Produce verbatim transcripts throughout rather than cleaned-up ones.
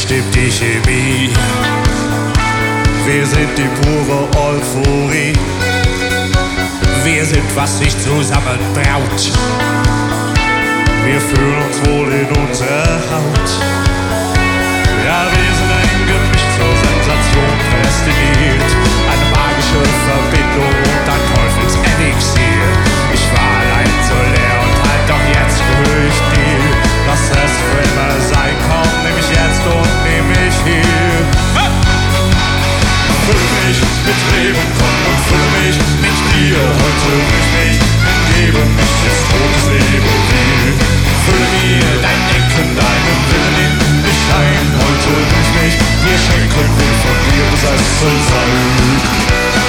stimmt die Chemie. Wir sind die pure Euphorie. Wir sind, was sich zusammenbraut. Wir fühlen uns wohl in unserer Haut. Ja, wir sind ein Gemisch zur Sensation prädestiniert. Eine magische Verbindung und ein Teufelselixier. Ich war allein so leer und halt doch jetzt gehöre ich dir. Lass es für immer sein, komm, nimm mich jetzt und nimm mich hier. Ha! Fülle mich mit Leben, komm und fülle mich mit dir. Heute will ich mich hingeben, mich ist totes Leben will. Fülle mir dein Denken, deinen Willen in mich ein. Heute will ich mich dir schenken, will von dir besessen sein.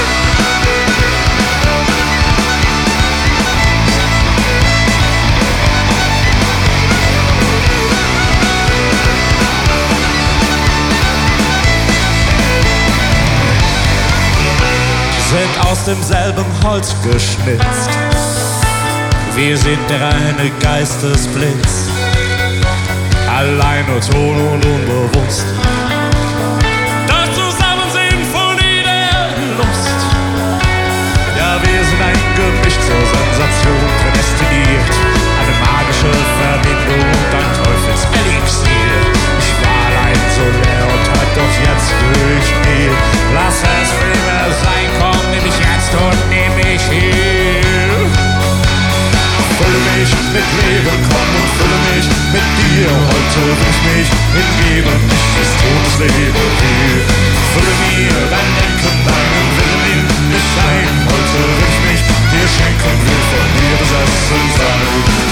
Sind aus demselben Holz geschnitzt. Wir sind der reine Geistesblitz, allein nur Ton und unbewusst. Das Zusammensehen von der Lust. Ja, wir sind ein Gemisch zur Sensation prädestiniert. Eine magische Verbindung und ein Teufelselixier. Ich war allein so leer und halt doch jetzt will ich dir. Lass es für immer sein, komm, nimm mich jetzt und nimm mich hier. Fülle mich mit Leben, komm und fülle mich mit dir. Heute will ich mich hingeben, ich ist totes Leben hier. Fülle mir dein Denken, deinen Willen in mich ein. Heute will ich mich dir schenken, will von dir besessen sein.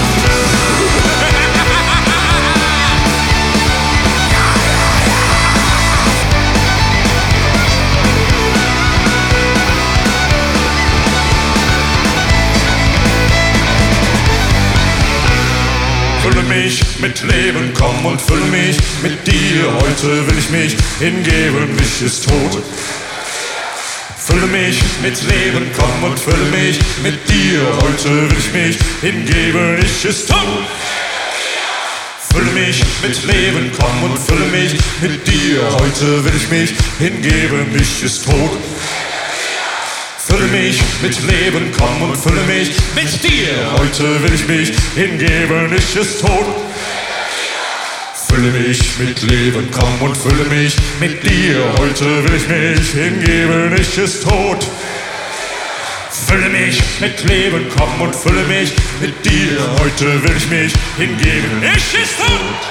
Fülle mich mit Leben, komm und fülle mich mit dir. Heute will ich mich hingeben, mich ist tot. Fülle mich mit Leben, komm und fülle mich mit dir. Heute will ich mich hingeben, ich ist tot. Fülle mich mit Leben, komm und fülle mich mit dir. Heute will ich mich hingeben, ich ist tot. Fülle mich mit Leben, komm und fülle mich mit dir. Heute will ich mich hingeben, ich ist tot. Fülle mich mit Leben, komm und fülle mich mit dir. Heute will ich mich hingeben, ich ist tot. Fülle mich mit Leben, komm und fülle mich mit dir. Heute will ich mich hingeben, ich ist tot.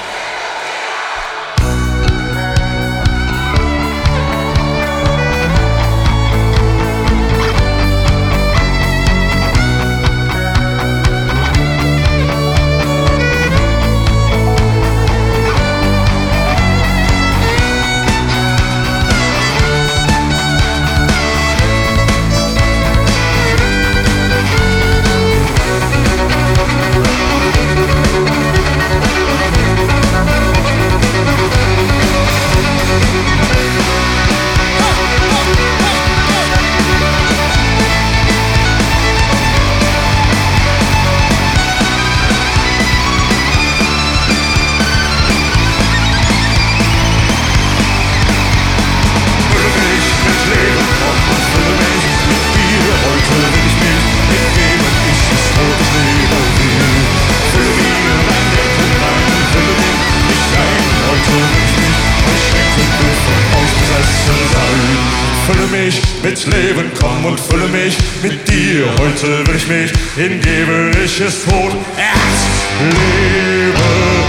Fülle mich mit Leben, komm und fülle mich mit dir. Heute will ich mich hingeben, ich ist tot. Erst Leben.